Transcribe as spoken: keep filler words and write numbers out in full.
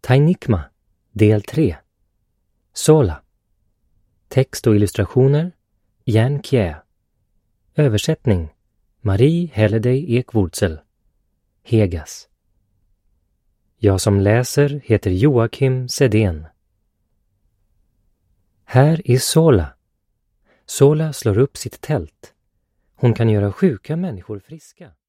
Tainikma, del tre. Sola. Text och illustrationer Jan Kjær. Översättning Marie Helleday Ekvurzel. Hegas. Jag som läser heter Joakim Sedén. Här är Sola. Sola slår upp sitt tält. Hon kan göra sjuka människor friska.